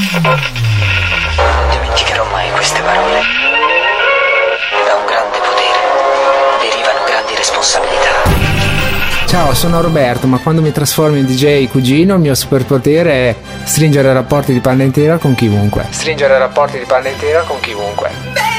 Non dimenticherò mai queste parole. Da un grande potere derivano grandi responsabilità. Ciao, sono Roberto, ma quando mi trasformo in DJ cugino il mio superpotere è stringere rapporti di panna intera con chiunque. Stringere rapporti di panna intera con chiunque.